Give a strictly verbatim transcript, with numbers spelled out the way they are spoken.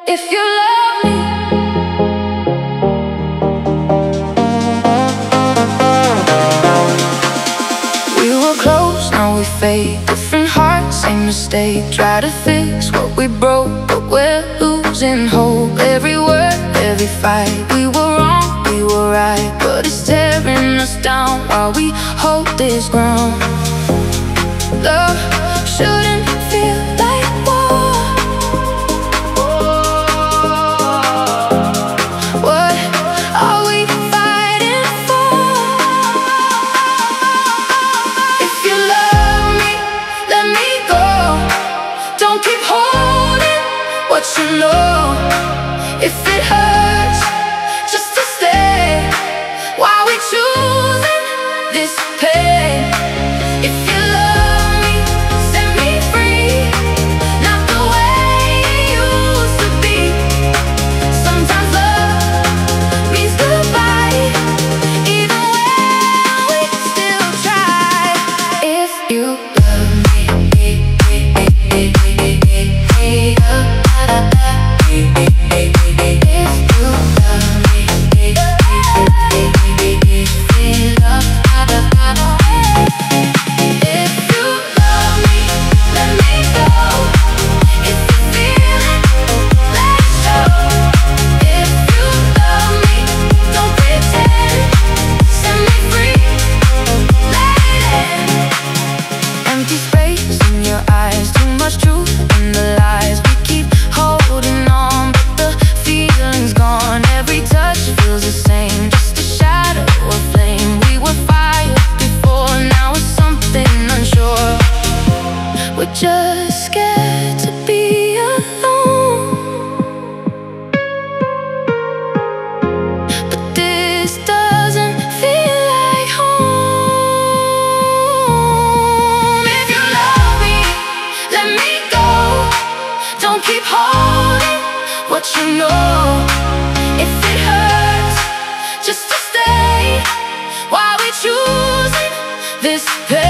if you love me. We were close, now we fade. Different hearts, same mistake. Try to fix what we broke, but we're losing hope. Every word, every fight. We were wrong, we were right, but it's tearing us down while we hold this ground. Love shouldn't feel like war. What are we fighting for? If you love me, let me go. Don't keep holding what you know. If it hurts just to stay, why we choosing this pain? If you love me, set me free, not the way it used to be. Sometimes love means goodbye, even when we still try. If you love me, if you love me, just scared to be alone. But this doesn't feel like home. If you love me, let me go. Don't keep holding what you know. If it hurts just to stay, why we choosing this pain?